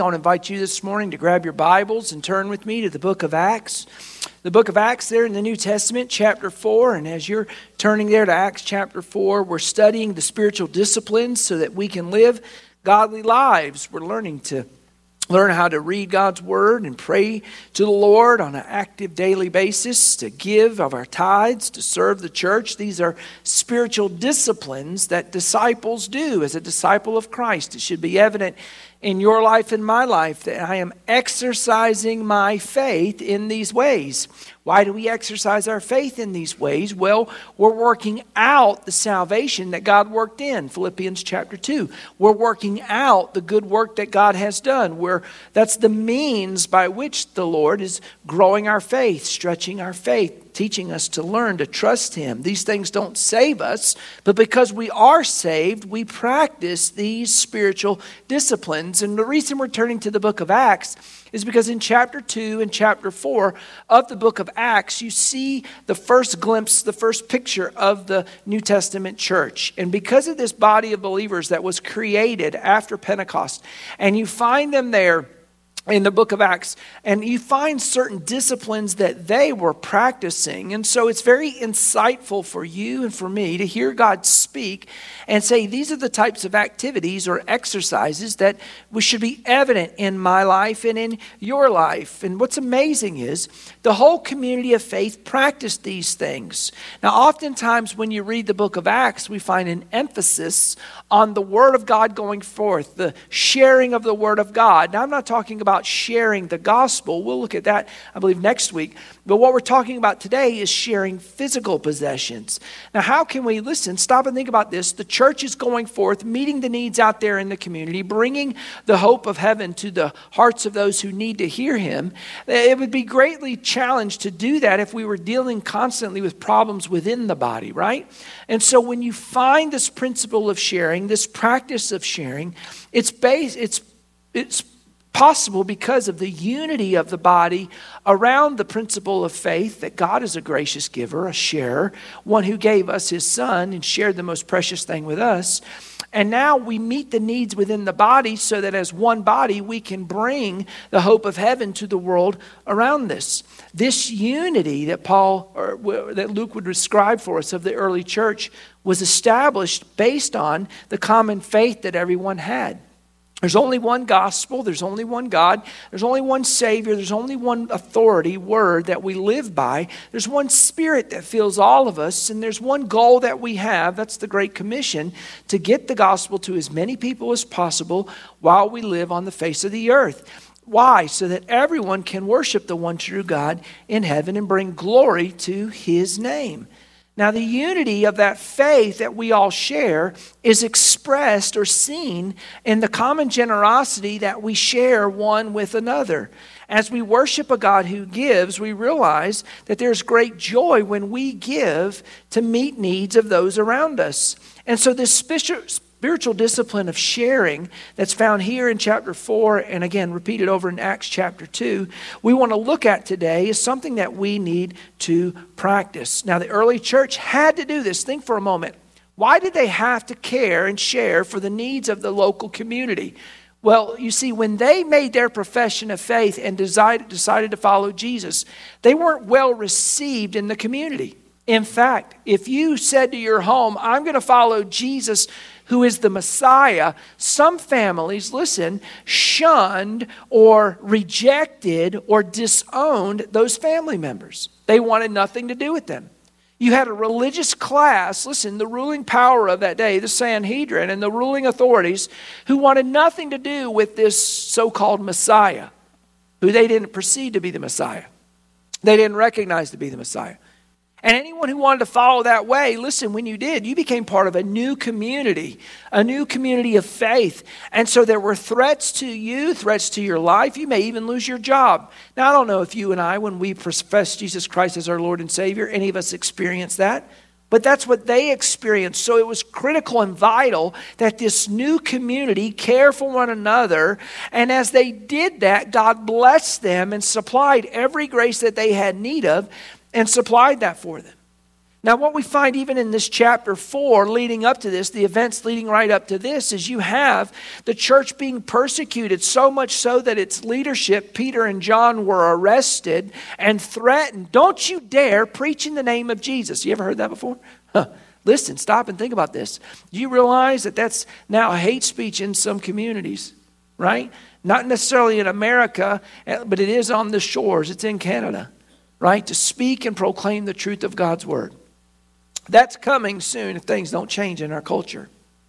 I want to invite you this morning to grab your Bibles and turn with me to the book of Acts. The book of Acts there in the New Testament, chapter 4. And as you're turning there to Acts chapter 4, we're studying the spiritual disciplines so that we can live godly lives. We're learn how to read God's Word and pray to the Lord on an active daily basis, to give of our tithes, to serve the church. These are spiritual disciplines that disciples do. As a disciple of Christ, it should be evident in your life and my life that I am exercising my faith in these ways. Why do we exercise our faith in these ways? Well, we're working out the salvation that God worked in. Philippians chapter 2. We're working out the good work that God has done. That's the means by which the Lord is growing our faith, stretching our faith, teaching us to learn to trust Him. These things don't save us, but because we are saved, we practice these spiritual disciplines. And the reason we're turning to the book of Acts is because in chapter 2 and chapter 4 of the book of Acts, you see the first glimpse, the first picture of the New Testament church. And because of this body of believers that was created after Pentecost, and you find them there in the book of Acts, and you find certain disciplines that they were practicing. And so it's very insightful for you and for me to hear God speak and say, these are the types of activities or exercises that should be evident in my life and in your life. And what's amazing is the whole community of faith practiced these things. Now, oftentimes when you read the book of Acts, we find an emphasis on the Word of God going forth, the sharing of the Word of God. Now, I'm not talking about sharing the gospel. We'll look at that, I believe, next week. But what we're talking about today is sharing physical possessions. Now, how can we, stop and think about this. The church is going forth, meeting the needs out there in the community, bringing the hope of heaven to the hearts of those who need to hear Him. It would be greatly challenged to do that if we were dealing constantly with problems within the body, right? And so when you find this principle of sharing, this practice of sharing, it's possible because of the unity of the body around the principle of faith that God is a gracious giver, a sharer, one who gave us His Son and shared the most precious thing with us. And now we meet the needs within the body so that as one body we can bring the hope of heaven to the world around us. This unity that that Luke would describe for us of the early church was established based on the common faith that everyone had. There's only one gospel, there's only one God, there's only one Savior, there's only one authority, word that we live by. There's one Spirit that fills all of us, and there's one goal that we have, that's the Great Commission, to get the gospel to as many people as possible while we live on the face of the earth. Why? So that everyone can worship the one true God in heaven and bring glory to His name. Now, the unity of that faith that we all share is expressed or seen in the common generosity that we share one with another. As we worship a God who gives, we realize that there's great joy when we give to meet needs of those around us. And so this spiritual discipline of sharing that's found here in chapter 4 and again repeated over in Acts chapter 2, we want to look at today is something that we need to practice. Now, the early church had to do this. Think for a moment. Why did they have to care and share for the needs of the local community? Well, you see, when they made their profession of faith and decided to follow Jesus, they weren't well received in the community. In fact, if you said to your home, I'm going to follow Jesus, who is the Messiah, some families, shunned or rejected or disowned those family members. They wanted nothing to do with them. You had a religious class, the ruling power of that day, the Sanhedrin and the ruling authorities, who wanted nothing to do with this so-called Messiah, who they didn't perceive to be the Messiah. They didn't recognize to be the Messiah. And anyone who wanted to follow that way, when you did, you became part of a new community of faith. And so there were threats to you, threats to your life. You may even lose your job. Now, I don't know if you and I, when we profess Jesus Christ as our Lord and Savior, any of us experience that. But that's what they experienced. So it was critical and vital that this new community care for one another. And as they did that, God blessed them and supplied every grace that they had need of and supplied that for them. Now, what we find even in this chapter 4 leading up to this, the events leading right up to this, is you have the church being persecuted, so much so that its leadership, Peter and John, were arrested and threatened. Don't you dare preach in the name of Jesus. You ever heard that before? Listen, stop and think about this. Do you realize that that's now hate speech in some communities, right? Not necessarily in America, but it is on the shores. It's in Canada, right? To speak and proclaim the truth of God's word. That's coming soon if things don't change in our culture.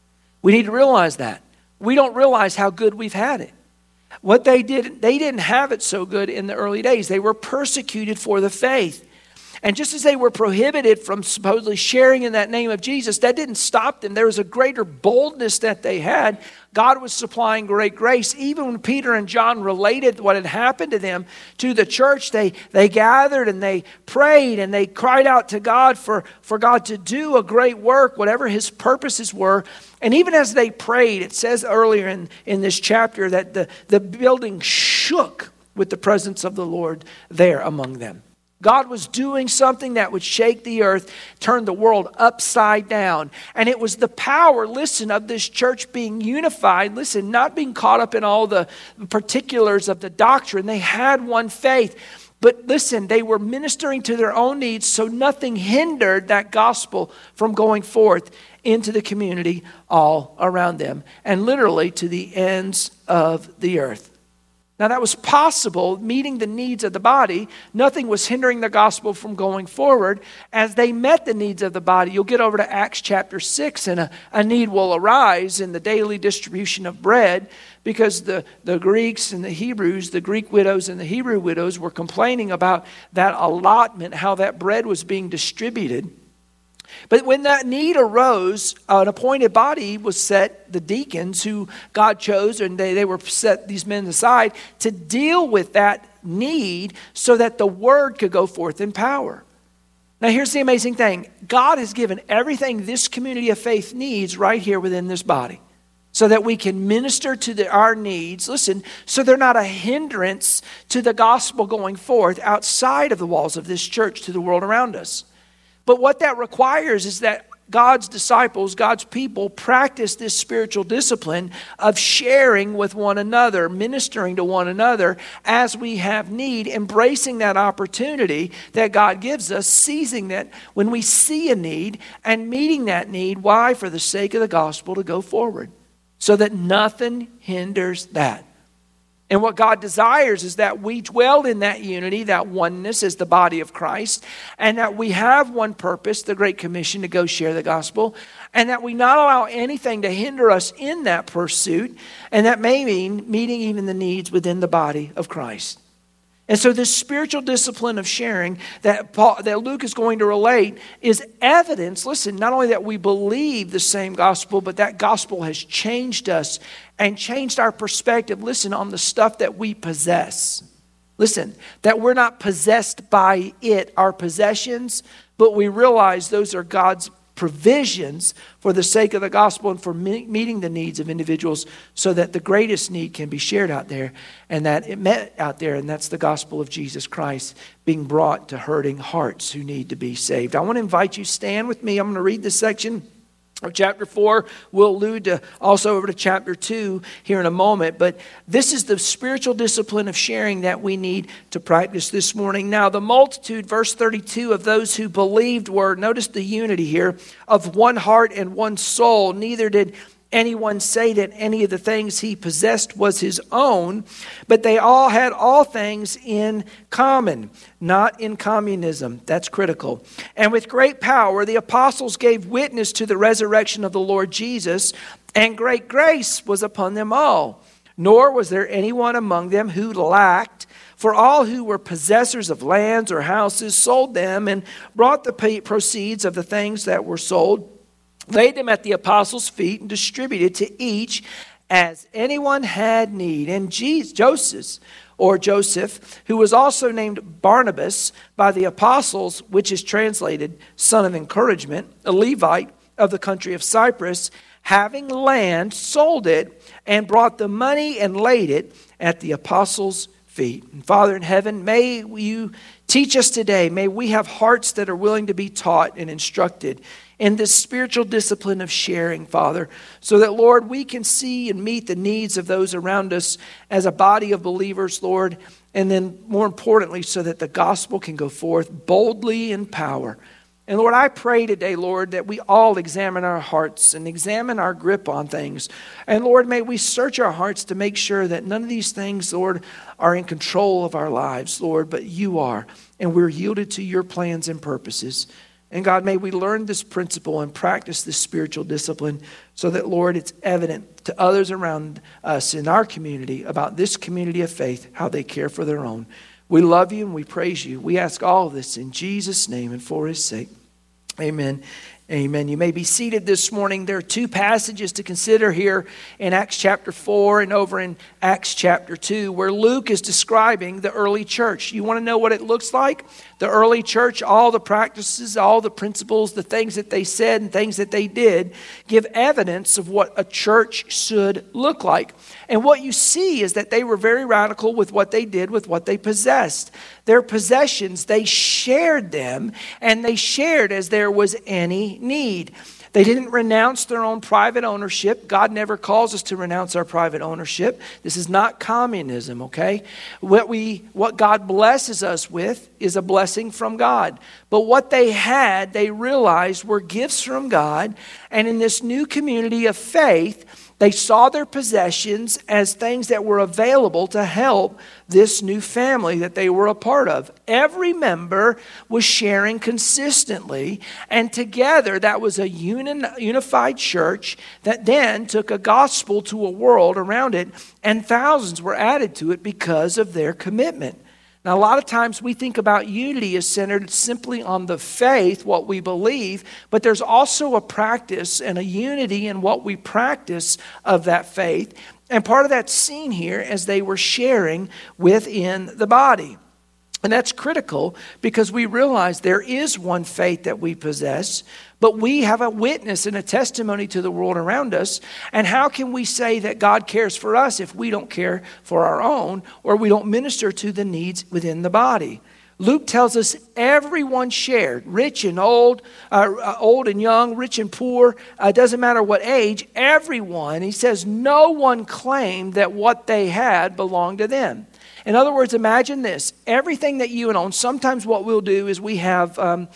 We need to realize that. We don't realize how good we've had it. What they didn't have it so good in the early days. They were persecuted for the faith. And just as they were prohibited from supposedly sharing in that name of Jesus, that didn't stop them. There was a greater boldness that they had. God was supplying great grace. Even when Peter and John related what had happened to them to the church, they gathered and they prayed and they cried out to God for God to do a great work, whatever his purposes were. And even as they prayed, it says earlier in this chapter that the building shook with the presence of the Lord there among them. God was doing something that would shake the earth, turn the world upside down. And it was the power, listen, of this church being unified. Listen, not being caught up in all the particulars of the doctrine. They had one faith. But listen, they were ministering to their own needs, so nothing hindered that gospel from going forth into the community all around them. And literally to the ends of the earth. Now that was possible, meeting the needs of the body. Nothing was hindering the gospel from going forward. As they met the needs of the body, you'll get over to Acts chapter 6 and a need will arise in the daily distribution of bread because the Greeks and the Hebrews, the Greek widows and the Hebrew widows were complaining about that allotment, how that bread was being distributed. But when that need arose, an appointed body was set, the deacons who God chose, and they were set these men aside to deal with that need so that the word could go forth in power. Now here's the amazing thing. God has given everything this community of faith needs right here within this body so that we can minister to our needs, listen, so they're not a hindrance to the gospel going forth outside of the walls of this church to the world around us. But what that requires is that God's disciples, God's people, practice this spiritual discipline of sharing with one another, ministering to one another as we have need, embracing that opportunity that God gives us, seizing that when we see a need and meeting that need. Why? For the sake of the gospel to go forward, so that nothing hinders that. And what God desires is that we dwell in that unity, that oneness as the body of Christ, and that we have one purpose, the Great Commission, to go share the gospel, and that we not allow anything to hinder us in that pursuit, and that may mean meeting even the needs within the body of Christ. And so this spiritual discipline of sharing that Luke is going to relate is evidence, listen, not only that we believe the same gospel, but that gospel has changed us and changed our perspective, listen, on the stuff that we possess. Listen, that we're not possessed by it, our possessions, but we realize those are God's provisions for the sake of the gospel and for meeting the needs of individuals so that the greatest need can be shared out there and that it met out there, and that's the gospel of Jesus Christ being brought to hurting hearts who need to be saved. I want to invite you, stand with me. I'm going to read this section of chapter 4. We'll allude to also over to chapter 2 here in a moment. But this is the spiritual discipline of sharing that we need to practice this morning. Now, the multitude, verse 32, of those who believed were, notice the unity here, of one heart and one soul. Neither did anyone say that any of the things he possessed was his own, but they all had all things in common, not in communism. That's critical. And with great power, the apostles gave witness to the resurrection of the Lord Jesus, and great grace was upon them all. Nor was there anyone among them who lacked, for all who were possessors of lands or houses sold them and brought the proceeds of the things that were sold, laid them at the apostles' feet, and distributed to each as anyone had need. And Joseph, who was also named Barnabas by the apostles, which is translated son of encouragement, a Levite of the country of Cyprus, having land, sold it, and brought the money and laid it at the apostles' feet. And Father in heaven, may you teach us today. May we have hearts that are willing to be taught and instructed in this spiritual discipline of sharing, Father, so that, Lord, we can see and meet the needs of those around us as a body of believers, Lord, and then more importantly, so that the gospel can go forth boldly in power. And Lord, I pray today, Lord, that we all examine our hearts and examine our grip on things. And Lord, may we search our hearts to make sure that none of these things, Lord, are in control of our lives, Lord, but you are. And we're yielded to your plans and purposes. And God, may we learn this principle and practice this spiritual discipline so that, Lord, it's evident to others around us in our community about this community of faith, how they care for their own. We love you and we praise you. We ask all of this in Jesus' name and for his sake. Amen. Amen. You may be seated this morning. There are two passages to consider here in Acts chapter 4 and over in Acts chapter 2 where Luke is describing the early church. You want to know what it looks like? The early church, all the practices, all the principles, the things that they said and things that they did give evidence of what a church should look like. And what you see is that they were very radical with what they did, with what they possessed. Their possessions, they shared them, and they shared as there was any need. They didn't renounce their own private ownership. God never calls us to renounce our private ownership. This is not communism, okay? What God blesses us with is a blessing from God. But what they had, they realized were gifts from God. And in this new community of faith, they saw their possessions as things that were available to help this new family that they were a part of. Every member was sharing consistently, and together that was a unified church that then took a gospel to a world around it, and thousands were added to it because of their commitment. Now, a lot of times we think about unity as centered simply on the faith, what we believe, but there's also a practice and a unity in what we practice of that faith. And part of that's seen here as they were sharing within the body. And that's critical because we realize there is one faith that we possess, but we have a witness and a testimony to the world around us. And how can we say that God cares for us if we don't care for our own or we don't minister to the needs within the body? Luke tells us everyone shared, rich and old, old and young, rich and poor, doesn't matter what age, everyone. He says no one claimed that what they had belonged to them. In other words, imagine this. Everything that you own, sometimes what we'll do is we have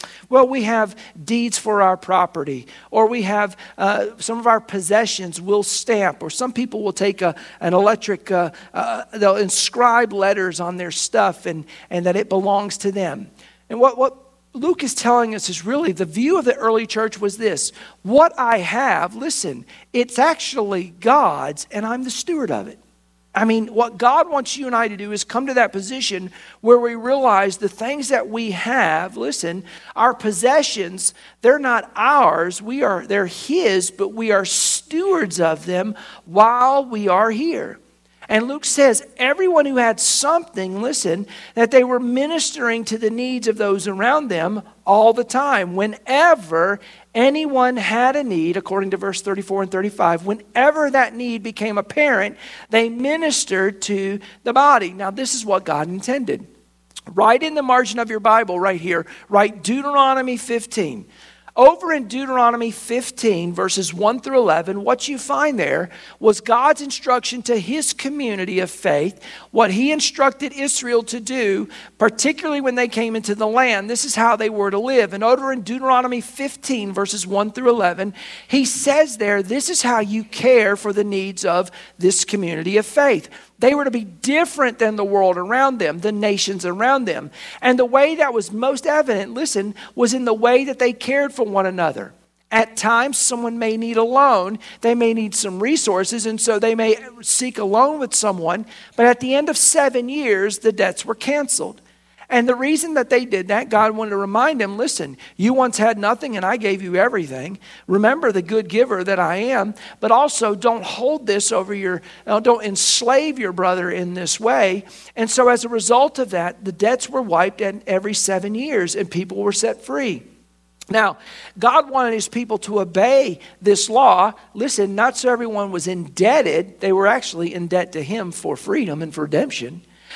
deeds for our property, or we have some of our possessions we'll stamp, or some people will take an electric, they'll inscribe letters on their stuff and that it belongs to them. And what Luke is telling us is really the view of the early church was this. What I have, listen, it's actually God's, and I'm the steward of it. I mean, what God wants you and I to do is come to that position where we realize the things that we have, listen, our possessions, they're not ours. They're His, but we are stewards of them while we are here. And Luke says everyone who had something, listen, that they were ministering to the needs of those around them all the time. Whenever anyone had a need, according to verse 34 and 35, whenever that need became apparent, they ministered to the body. Now, this is what God intended. Right in the margin of your Bible right here, write Deuteronomy 15. Over in Deuteronomy 15, verses 1 through 11, what you find there was God's instruction to His community of faith, what He instructed Israel to do, particularly when they came into the land. This is how they were to live. And over in Deuteronomy 15, verses 1 through 11, He says there, this is how you care for the needs of this community of faith. They were to be different than the world around them, the nations around them. And the way that was most evident, listen, was in the way that they cared for one another. At times, someone may need a loan. They may need some resources, and so they may seek a loan with someone. But at the end of 7 years, the debts were canceled. And the reason that they did that, God wanted to remind them, listen, you once had nothing and I gave you everything. Remember the good giver that I am, but also don't hold this over don't enslave your brother in this way. And so as a result of that, the debts were wiped every 7 years and people were set free. Now, God wanted His people to obey this law. Listen, not so everyone was indebted. They were actually in debt to Him for freedom and for redemption.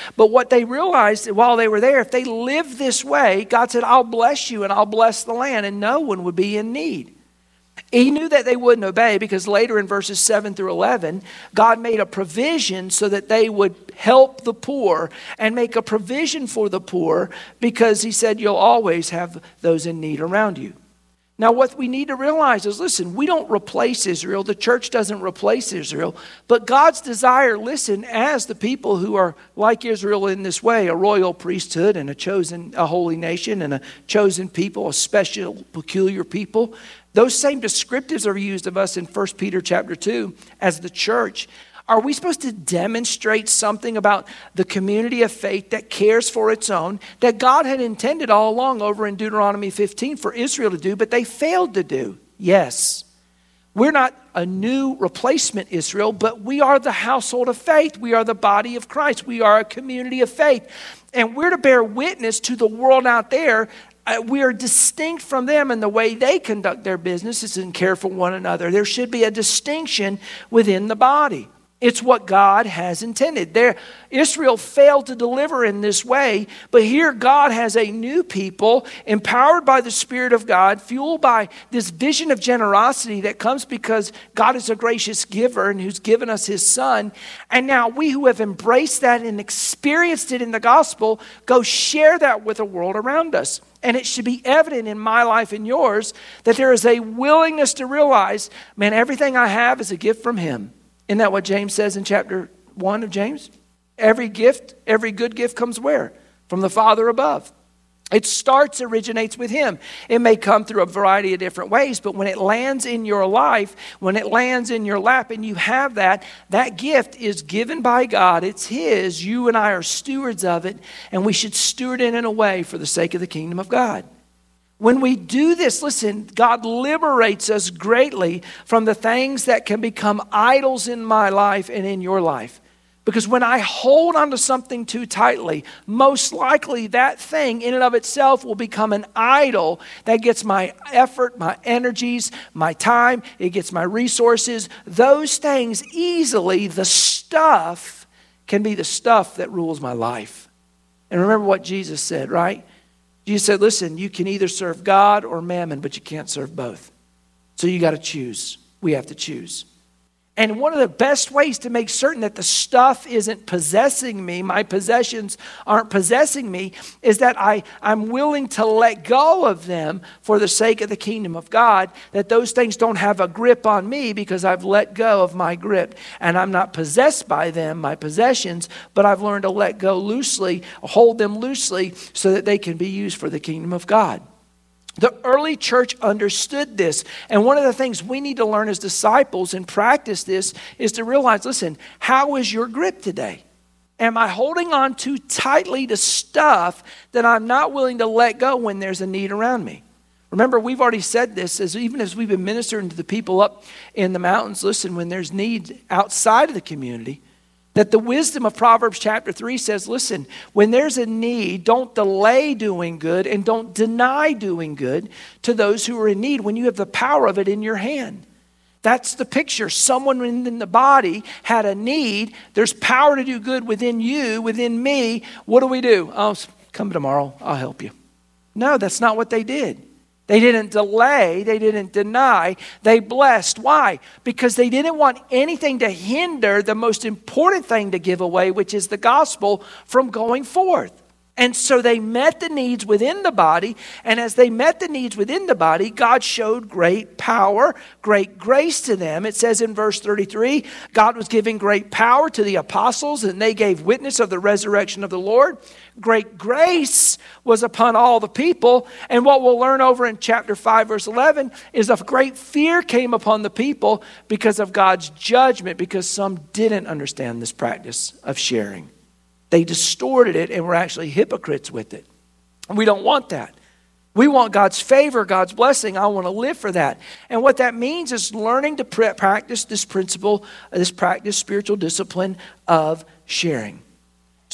But what they realized while they were there, if they lived this way, God said, I'll bless you and I'll bless the land, and no one would be in need. He knew that they wouldn't obey, because later in verses 7 through 11, God made a provision so that they would help the poor and make a provision for the poor, because he said, you'll always have those in need around you. Now, what we need to realize is, listen, we don't replace Israel. The church doesn't replace Israel. But God's desire, listen, as the people who are like Israel in this way, a royal priesthood and a holy nation and a chosen people, a special, peculiar people, those same descriptives are used of us in 1 Peter chapter 2 as the church. Are we supposed to demonstrate something about the community of faith that cares for its own, that God had intended all along over in Deuteronomy 15 for Israel to do, but they failed to do? Yes. We're not a new replacement Israel, but we are the household of faith. We are the body of Christ. We are a community of faith. And we're to bear witness to the world out there. We are distinct from them in the way they conduct their businesses and care for one another. There should be a distinction within the body. It's what God has intended. Israel failed to deliver in this way, but here God has a new people empowered by the Spirit of God, fueled by this vision of generosity that comes because God is a gracious giver and who's given us his Son. And now we who have embraced that and experienced it in the gospel go share that with the world around us. And it should be evident in my life and yours that there is a willingness to realize, man, everything I have is a gift from him. Isn't that what James says in chapter 1 of James? Every good gift comes where? From the Father above. It originates with him. It may come through a variety of different ways, but when it lands in your life, when it lands in your lap and you have that gift is given by God. It's his. You and I are stewards of it, and we should steward it in a way for the sake of the kingdom of God. When we do this, listen, God liberates us greatly from the things that can become idols in my life and in your life. Because when I hold onto something too tightly, most likely that thing in and of itself will become an idol that gets my effort, my energies, my time, it gets my resources. Those things easily, the stuff, can be the stuff that rules my life. And remember what Jesus said, right? Jesus said, listen, you can either serve God or mammon, but you can't serve both. So you got to choose. We have to choose. And one of the best ways to make certain that the stuff isn't possessing me, my possessions aren't possessing me, is that I'm willing to let go of them for the sake of the kingdom of God, that those things don't have a grip on me because I've let go of my grip. And I'm not possessed by them, my possessions, but I've learned to let go loosely, hold them loosely so that they can be used for the kingdom of God. The early church understood this. And one of the things we need to learn as disciples and practice this is to realize, listen, how is your grip today? Am I holding on too tightly to stuff that I'm not willing to let go when there's a need around me? Remember, we've already said this, even as we've been ministering to the people up in the mountains, listen, when there's need outside of the community, that the wisdom of Proverbs chapter 3 says, listen, when there's a need, don't delay doing good and don't deny doing good to those who are in need when you have the power of it in your hand. That's the picture. Someone in the body had a need. There's power to do good within you, within me. What do? Oh, come tomorrow. I'll help you. No, that's not what they did. They didn't delay. They didn't deny. They blessed. Why? Because they didn't want anything to hinder the most important thing to give away, which is the gospel, from going forth. And so they met the needs within the body. And as they met the needs within the body, God showed great power, great grace to them. It says in verse 33, God was giving great power to the apostles, and they gave witness of the resurrection of the Lord. Great grace was upon all the people. And what we'll learn over in chapter 5, verse 11, is a great fear came upon the people because of God's judgment, because some didn't understand this practice of sharing. They distorted it and were actually hypocrites with it. And we don't want that. We want God's favor, God's blessing. I want to live for that. And what that means is learning to practice this principle, this practice, spiritual discipline of sharing.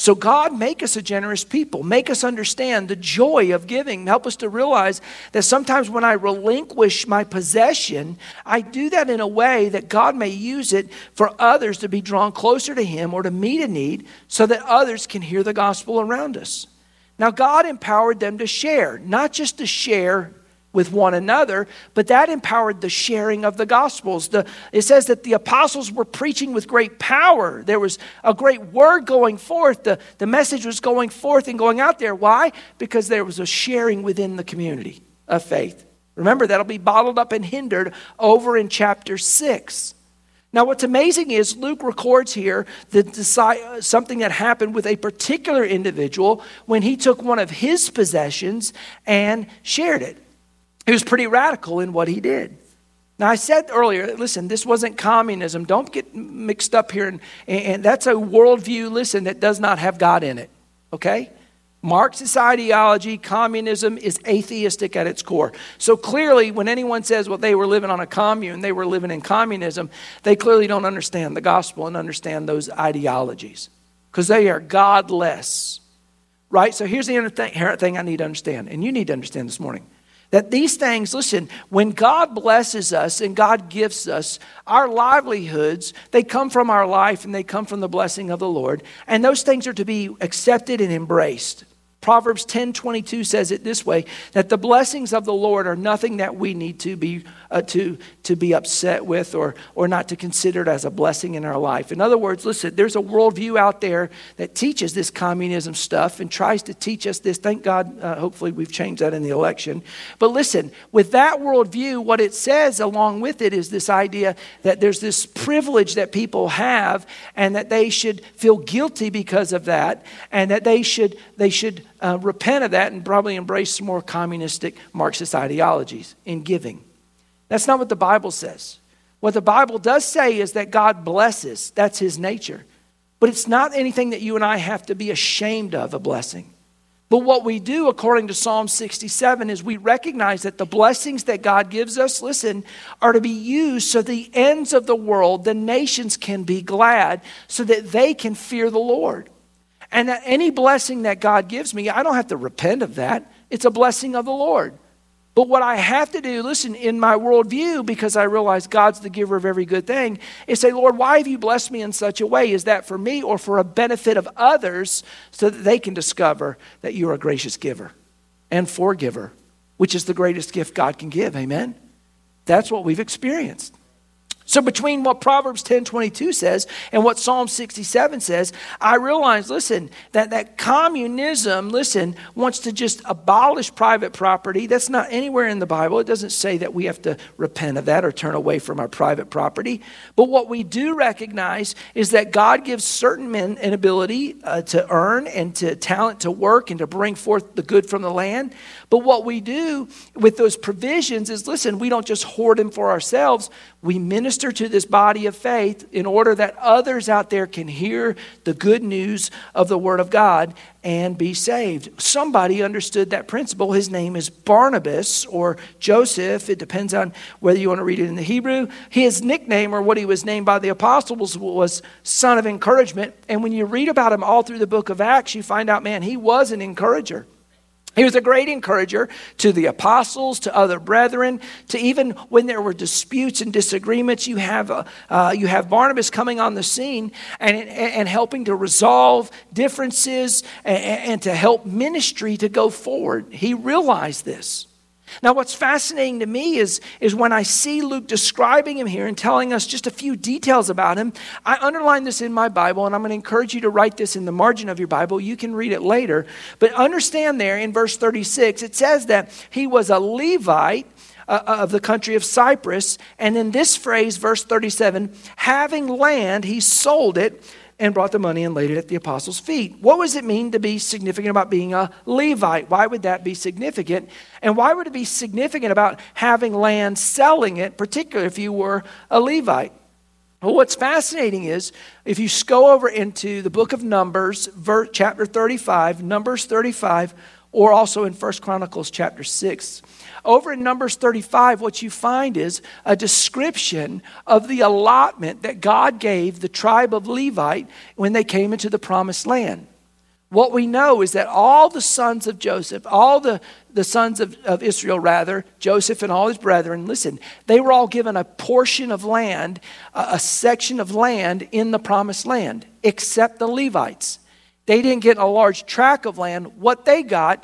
So God, make us a generous people. Make us understand the joy of giving. Help us to realize that sometimes when I relinquish my possession, I do that in a way that God may use it for others to be drawn closer to Him or to meet a need so that others can hear the gospel around us. Now, God empowered them to share, not just to share with one another, but that empowered the sharing of the Gospels. It says that the apostles were preaching with great power. There was a great word going forth. The message was going forth and going out there. Why? Because there was a sharing within the community of faith. Remember, that'll be bottled up and hindered over in chapter 6. Now, what's amazing is Luke records here something that happened with a particular individual when he took one of his possessions and shared it. He was pretty radical in what he did. Now, I said earlier, listen, this wasn't communism. Don't get mixed up here. And that's a worldview, listen, that does not have God in it. Okay? Marxist ideology, communism is atheistic at its core. So clearly, when anyone says, well, they were living on a commune, they were living in communism, they clearly don't understand the gospel and understand those ideologies because they are godless. Right? So here's the inherent thing I need to understand, and you need to understand this morning. That these things, listen, when God blesses us and God gives us our livelihoods, they come from our life and they come from the blessing of the Lord. And those things are to be accepted and embraced. Proverbs 10:22 says it this way, that the blessings of the Lord are nothing that we need to be upset with or not to consider it as a blessing in our life. In other words, listen, there's a worldview out there that teaches this communism stuff and tries to teach us this. Thank God, hopefully we've changed that in the election. But listen, with that worldview, what it says along with it is this idea that there's this privilege that people have and that they should feel guilty because of that and that they should repent of that and probably embrace some more communistic Marxist ideologies in giving. That's not what the Bible says. What the Bible does say is that God blesses. That's His nature. But it's not anything that you and I have to be ashamed of, a blessing. But what we do, according to Psalm 67, is we recognize that the blessings that God gives us, listen, are to be used so the ends of the world, the nations can be glad so that they can fear the Lord. And that any blessing that God gives me, I don't have to repent of that. It's a blessing of the Lord. But what I have to do, listen, in my worldview, because I realize God's the giver of every good thing, is say, Lord, why have you blessed me in such a way? Is that for me or for a benefit of others so that they can discover that you're a gracious giver and forgiver, which is the greatest gift God can give, amen? That's what we've experienced. So between what Proverbs 10:22 says and what Psalm 67 says, I realize, listen, that communism, listen, wants to just abolish private property. That's not anywhere in the Bible. It doesn't say that we have to repent of that or turn away from our private property. But what we do recognize is that God gives certain men an ability to earn and to talent to work and to bring forth the good from the land. But what we do with those provisions is, listen, we don't just hoard them for ourselves. We minister to this body of faith in order that others out there can hear the good news of the Word of God and be saved. Somebody understood that principle. His name is Barnabas or Joseph. It depends on whether you want to read it in the Hebrew. His nickname, or what he was named by the apostles, was Son of Encouragement. And when you read about him all through the book of Acts, you find out, man, he was an encourager. He was a great encourager to the apostles, to other brethren, to even when there were disputes and disagreements, you have Barnabas coming on the scene and helping to resolve differences and to help ministry to go forward. He realized this. Now, what's fascinating to me is when I see Luke describing him here and telling us just a few details about him. I underline this in my Bible, and I'm going to encourage you to write this in the margin of your Bible. You can read it later. But understand there in verse 36, it says that he was a Levite of the country of Cyprus. And in this phrase, verse 37, having land, he sold it and brought the money and laid it at the apostles' feet. What does it mean to be significant about being a Levite? Why would that be significant? And why would it be significant about having land, selling it, particularly if you were a Levite? Well, what's fascinating is if you go over into the book of Numbers, chapter 35, Numbers 35, or also in 1 Chronicles chapter 6. Over in Numbers 35, what you find is a description of the allotment that God gave the tribe of Levite when they came into the promised land. What we know is that all the sons of Joseph, all the sons of Israel rather, Joseph and all his brethren, listen, they were all given a portion of land, a section of land in the promised land, except the Levites. They didn't get a large tract of land. What they got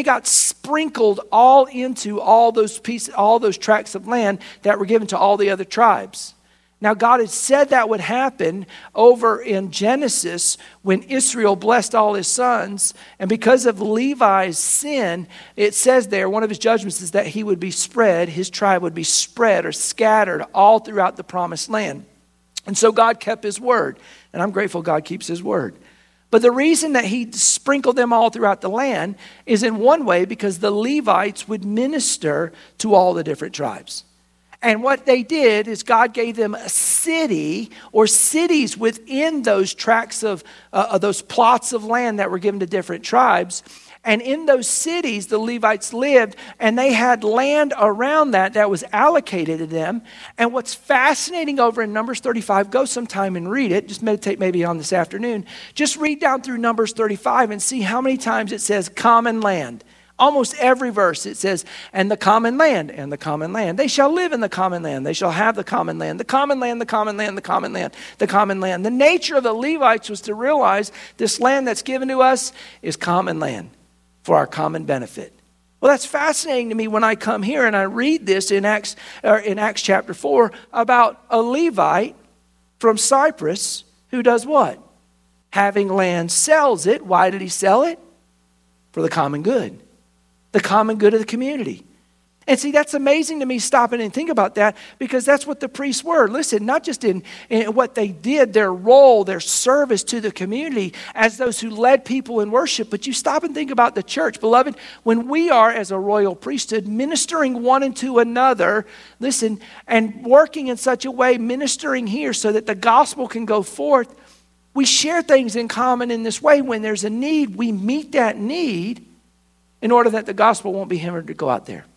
sprinkled all into all those pieces, all those tracts of land that were given to all the other tribes. Now, God had said that would happen over in Genesis when Israel blessed all his sons. And because of Levi's sin, it says there, one of his judgments is that he would be spread, his tribe would be spread or scattered all throughout the promised land. And so God kept his word. And I'm grateful God keeps his word. But the reason that he sprinkled them all throughout the land is in one way because the Levites would minister to all the different tribes. And what they did is God gave them a city or cities within those tracts of those plots of land that were given to different tribes. And in those cities, the Levites lived, and they had land around that was allocated to them. And what's fascinating over in Numbers 35, go sometime and read it. Just meditate maybe on this afternoon. Just read down through Numbers 35 and see how many times it says common land. Almost every verse it says, and the common land, and the common land. They shall live in the common land. They shall have the common land. The common land, the common land, the common land, the common land. The nature of the Levites was to realize this land that's given to us is common land for our common benefit. Well, that's fascinating to me when I come here and I read this in Acts chapter 4 about a Levite from Cyprus who does what? Having land, sells it. Why did he sell it? For the common good. The common good of the community. And see, that's amazing to me stopping and think about that because that's what the priests were. Listen, not just in what they did, their role, their service to the community as those who led people in worship, but you stop and think about the church. Beloved, when we are as a royal priesthood ministering one into another, listen, and working in such a way, ministering here so that the gospel can go forth, we share things in common in this way. When there's a need, we meet that need in order that the gospel won't be hindered to go out there.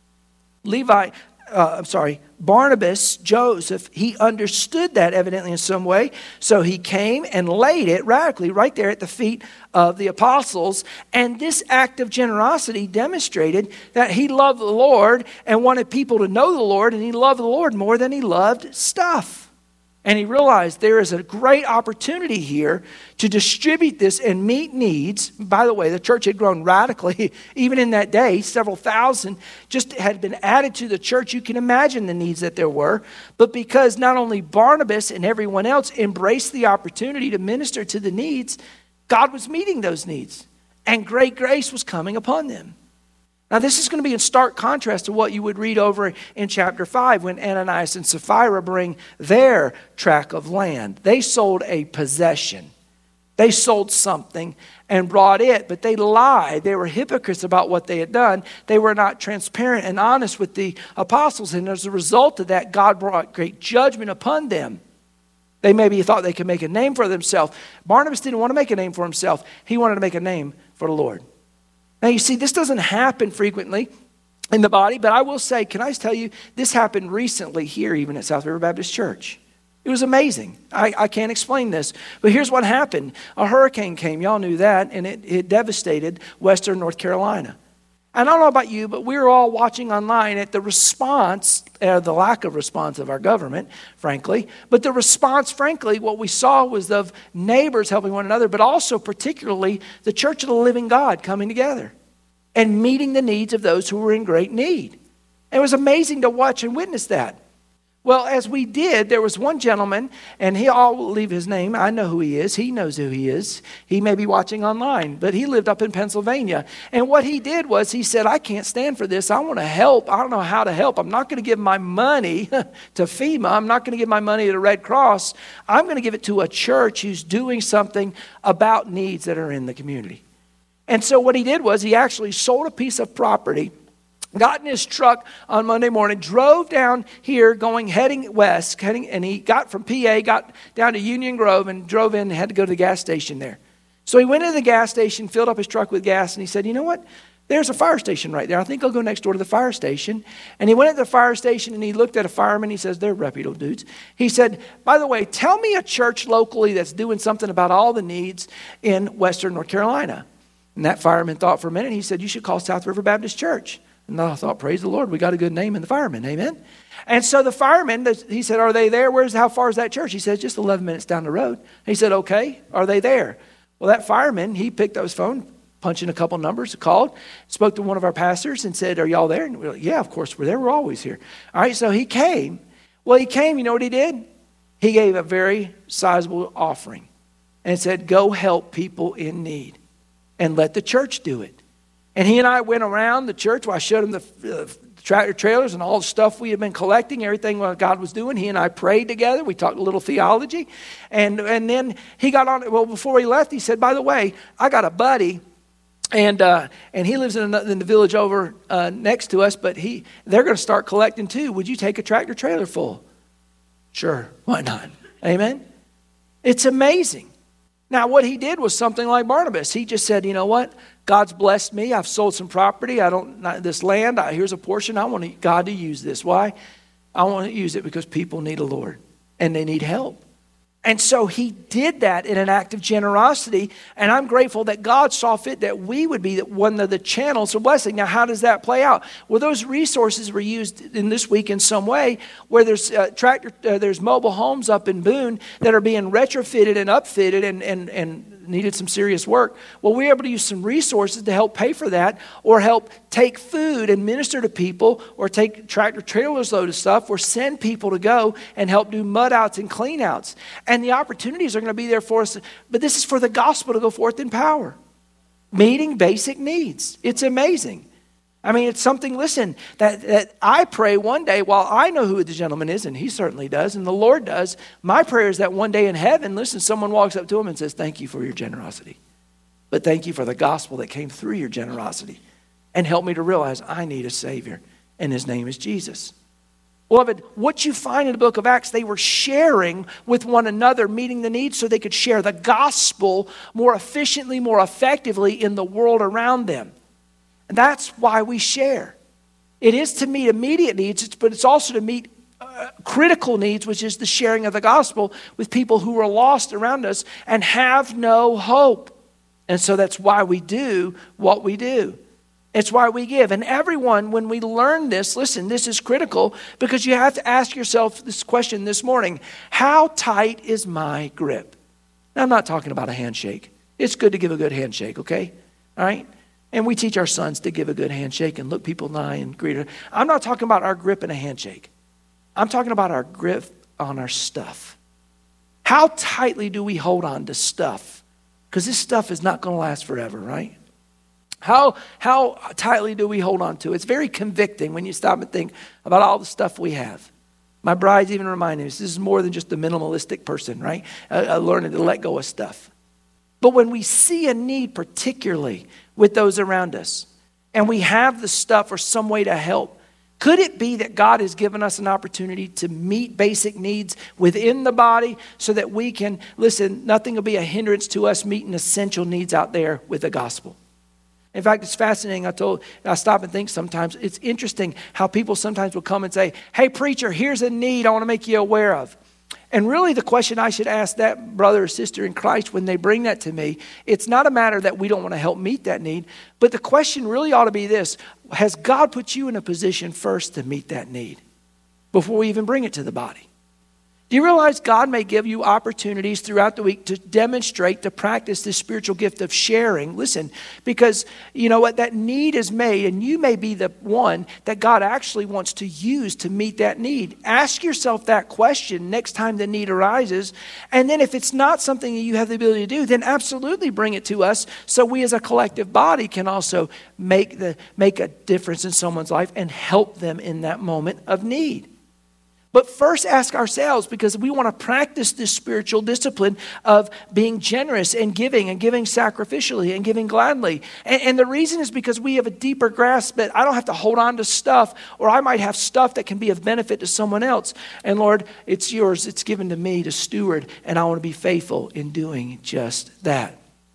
Barnabas, Joseph, he understood that evidently in some way. So he came and laid it radically right there at the feet of the apostles. And this act of generosity demonstrated that he loved the Lord and wanted people to know the Lord. And he loved the Lord more than he loved stuff. And he realized there is a great opportunity here to distribute this and meet needs. By the way, the church had grown radically. Even in that day, several thousand just had been added to the church. You can imagine the needs that there were. But because not only Barnabas and everyone else embraced the opportunity to minister to the needs, God was meeting those needs. And great grace was coming upon them. Now, this is going to be in stark contrast to what you would read over in chapter 5 when Ananias and Sapphira bring their tract of land. They sold a possession. They sold something and brought it, but they lied. They were hypocrites about what they had done. They were not transparent and honest with the apostles, and as a result of that, God brought great judgment upon them. They maybe thought they could make a name for themselves. Barnabas didn't want to make a name for himself. He wanted to make a name for the Lord. Now, you see, this doesn't happen frequently in the body, but I will say, can I tell you, this happened recently here, even at South River Baptist Church. It was amazing. I can't explain this, but here's what happened. A hurricane came, y'all knew that, and it devastated western North Carolina. And I don't know about you, but we were all watching online at the response, the lack of response of our government, frankly. But the response, frankly, what we saw was of neighbors helping one another, but also particularly the Church of the Living God coming together and meeting the needs of those who were in great need. It was amazing to watch and witness that. Well, as we did, there was one gentleman, and I'll leave his name. I know who he is. He knows who he is. He may be watching online, but he lived up in Pennsylvania. And what he did was he said, I can't stand for this. I want to help. I don't know how to help. I'm not going to give my money to FEMA. I'm not going to give my money to the Red Cross. I'm going to give it to a church who's doing something about needs that are in the community. And so what he did was he actually sold a piece of property, got in his truck on Monday morning, drove down here heading west, and he got from PA, got down to Union Grove and drove in and had to go to the gas station there. So he went into the gas station, filled up his truck with gas, and he said, you know what? There's a fire station right there. I think I'll go next door to the fire station. And he went to the fire station and he looked at a fireman. He says, they're reputable dudes. He said, by the way, tell me a church locally that's doing something about all the needs in Western North Carolina. And that fireman thought for a minute. He said, you should call South River Baptist Church. And I thought, praise the Lord, we got a good name in the fireman. Amen. And so the fireman, he said, are they there? How far is that church? He said, just 11 minutes down the road. He said, okay, are they there? Well, that fireman, he picked up his phone, punched in a couple numbers, called, spoke to one of our pastors and said, are y'all there? And we're like, yeah, of course we're there. We're always here. All right, so he came. Well, he came, you know what he did? He gave a very sizable offering and said, go help people in need and let the church do it. And he and I went around the church where I showed him the tractor trailers and all the stuff we had been collecting, everything what God was doing. He and I prayed together. We talked a little theology. And then he got on, well, before he left, he said, by the way, I got a buddy, and he lives in the village over next to us, but they're going to start collecting too. Would you take a tractor trailer full? Sure, why not? Amen? It's amazing. Now, what he did was something like Barnabas. He just said, you know what? God's blessed me. I've sold some property. This land, here's a portion. I want God to use this. Why? I want to use it because people need a Lord and they need help. And so he did that in an act of generosity. And I'm grateful that God saw fit that we would be one of the channels of blessing. Now, how does that play out? Well, those resources were used in this week in some way where there's mobile homes up in Boone that are being retrofitted and upfitted and needed some serious work. Well, we were able to use some resources to help pay for that or help take food and minister to people or take tractor trailers load of stuff or send people to go and help do mud outs and clean outs. And the opportunities are going to be there for us. But this is for the gospel to go forth in power. Meeting basic needs. It's amazing. I mean, it's something, listen, that I pray one day, while I know who the gentleman is, and he certainly does, and the Lord does, my prayer is that one day in heaven, listen, someone walks up to him and says, thank you for your generosity. But thank you for the gospel that came through your generosity. And help me to realize I need a Savior, and his name is Jesus. Beloved, what you find in the book of Acts, they were sharing with one another, meeting the needs so they could share the gospel more efficiently, more effectively in the world around them. And that's why we share. It is to meet immediate needs, but it's also to meet critical needs, which is the sharing of the gospel with people who are lost around us and have no hope. And so that's why we do what we do. It's why we give. And everyone, when we learn this, listen, this is critical because you have to ask yourself this question this morning. How tight is my grip? Now, I'm not talking about a handshake. It's good to give a good handshake, okay? All right? And we teach our sons to give a good handshake and look people in the eye and greet her. I'm not talking about our grip in a handshake. I'm talking about our grip on our stuff. How tightly do we hold on to stuff? Because this stuff is not going to last forever, right? How tightly do we hold on to it? It's very convicting when you stop and think about all the stuff we have. My bride's even reminding us this is more than just a minimalistic person, right? Learning to let go of stuff. But when we see a need, particularly with those around us, and we have the stuff or some way to help, could it be that God has given us an opportunity to meet basic needs within the body so that we can, listen, nothing will be a hindrance to us meeting essential needs out there with the gospel? In fact, it's fascinating. I stop and think sometimes. It's interesting how people sometimes will come and say, hey, preacher, here's a need I want to make you aware of. And really the question I should ask that brother or sister in Christ when they bring that to me, it's not a matter that we don't want to help meet that need, but the question really ought to be this: has God put you in a position first to meet that need before we even bring it to the body? Do you realize God may give you opportunities throughout the week to demonstrate, to practice this spiritual gift of sharing? Listen, because you know what? That need is made, and you may be the one that God actually wants to use to meet that need. Ask yourself that question next time the need arises. And then if it's not something that you have the ability to do, then absolutely bring it to us so we as a collective body can also make a difference in someone's life and help them in that moment of need. But first ask ourselves, because we want to practice this spiritual discipline of being generous and giving sacrificially and giving gladly. And the reason is because we have a deeper grasp that I don't have to hold on to stuff, or I might have stuff that can be of benefit to someone else. And Lord, it's yours. It's given to me to steward, and I want to be faithful in doing just that.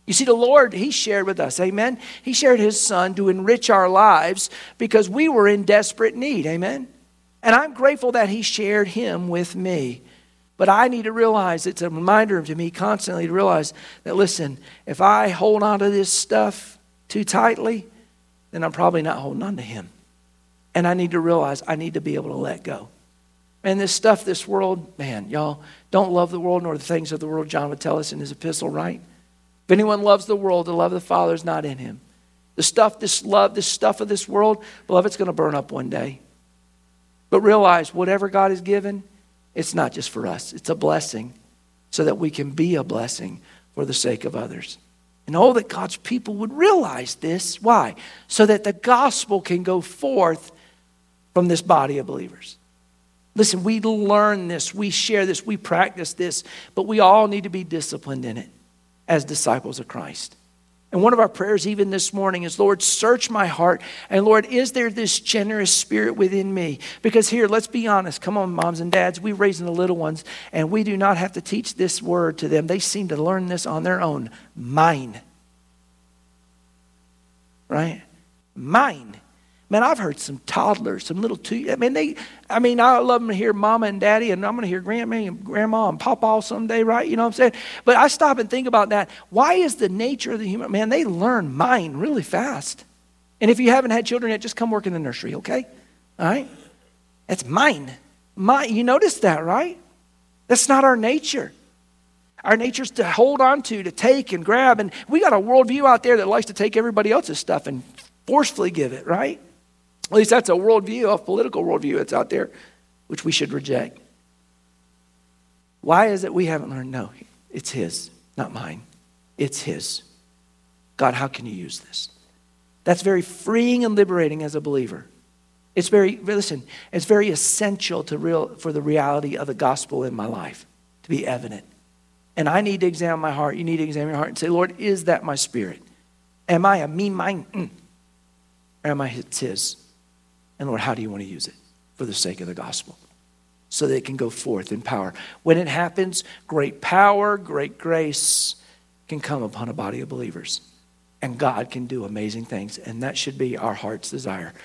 You see, the Lord, he shared with us, amen? He shared his son to enrich our lives because we were in desperate need, amen? And I'm grateful that he shared him with me. But I need to realize, it's a reminder to me constantly to realize that, listen, if I hold on to this stuff too tightly, then I'm probably not holding on to him. And I need to realize I need to be able to let go. And this stuff, this world, man, y'all, don't love the world nor the things of the world, John would tell us in his epistle, right? If anyone loves the world, the love of the Father is not in him. The stuff, this love, this stuff of this world, beloved, it's going to burn up one day. But realize, whatever God has given, it's not just for us. It's a blessing so that we can be a blessing for the sake of others. And oh, that God's people would realize this. Why? So that the gospel can go forth from this body of believers. Listen, we learn this, we share this, we practice this, but we all need to be disciplined in it as disciples of Christ. And one of our prayers even this morning is, Lord, search my heart. And Lord, is there this generous spirit within me? Because here, let's be honest. Come on, moms and dads. We're raising the little ones, and we do not have to teach this word to them. They seem to learn this on their own. Mine. Right? Mine. Man, I've heard some toddlers, some little I love them to hear mama and daddy, and I'm going to hear grandma and papa someday, right? You know what I'm saying? But I stop and think about that. Why is the nature of the human, man, they learn mine really fast. And if you haven't had children yet, just come work in the nursery, okay? All right? It's mine. You notice that, right? That's not our nature. Our nature is to hold on to take and grab. And we got a worldview out there that likes to take everybody else's stuff and forcefully give it, right? At least that's a worldview, a political worldview that's out there, which we should reject. Why is it we haven't learned? No, it's his, not mine. It's his. God, how can you use this? That's very freeing and liberating as a believer. It's very essential for the reality of the gospel in my life to be evident. And I need to examine my heart. You need to examine your heart and say, Lord, is that my spirit? Am I a me, mine? Or am I his? And Lord, how do you want to use it for the sake of the gospel? So that it can go forth in power. When it happens, great power, great grace can come upon a body of believers. And God can do amazing things. And that should be our heart's desire.